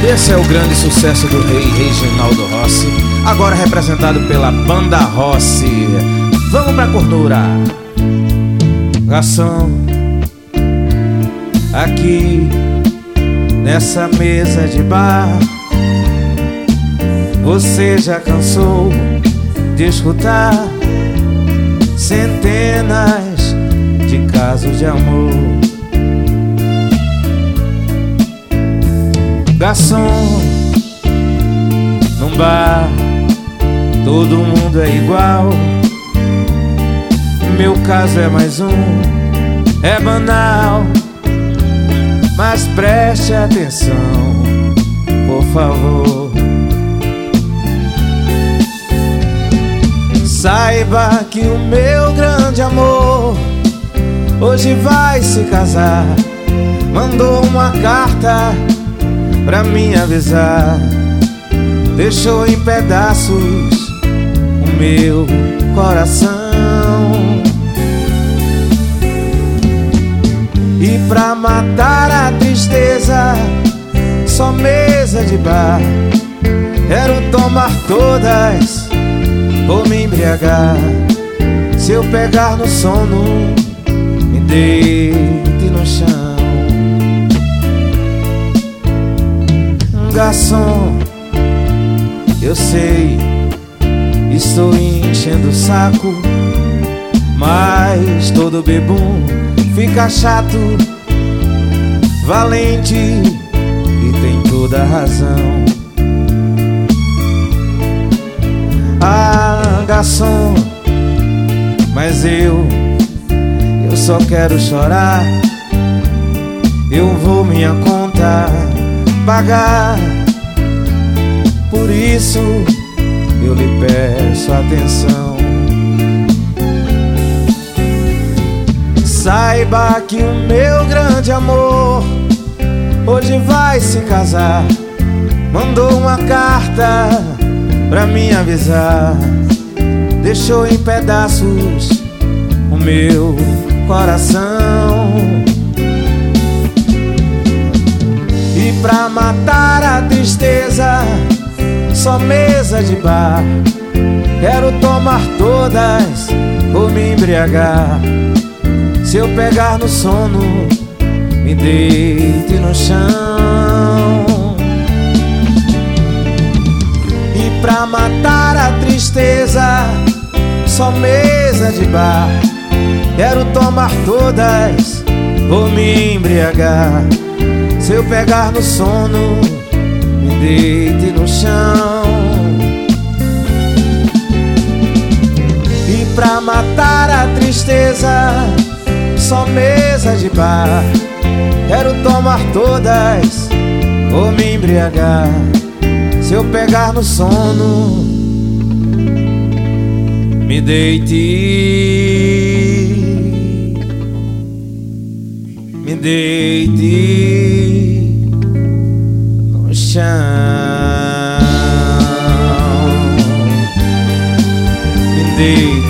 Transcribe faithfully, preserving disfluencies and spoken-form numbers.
Esse é o grande sucesso do rei Reginaldo Rossi, agora representado pela Banda Rossi. Vamos pra cordura. Garçom, aqui nessa mesa de bar, você já cansou de escutar centenas de casos de amor. Garçom, num bar todo mundo é igual. Meu caso é mais um, é banal, mas preste atenção, por favor. Saiba que o meu grande amor hoje vai se casar. Mandou uma carta pra me avisar, deixou em pedaços o meu coração. E pra matar a tristeza, só mesa de bar, quero tomar todas, vou me embriagar. Se eu pegar no sono, me deite no chão. Garçom, eu sei, estou enchendo o saco, mas todo bebum fica chato. Valente e tem toda a razão. Ah, garçom, mas eu, eu só quero chorar. Eu vou minha conta pagar, por isso eu lhe peço atenção. Saiba que o meu grande amor hoje vai se casar. Mandou uma carta pra me avisar, deixou em pedaços o meu coração. E pra matar a tristeza, só mesa de bar, quero tomar todas, vou me embriagar. Se eu pegar no sono, me deite no chão. E pra matar a tristeza, só mesa de bar, quero tomar todas, vou me embriagar. Se eu pegar no sono, me deite no chão. E pra matar a tristeza, só mesa de bar, quero tomar todas, vou me embriagar. Se eu pegar no sono, me deite, me deite no chão, me deite.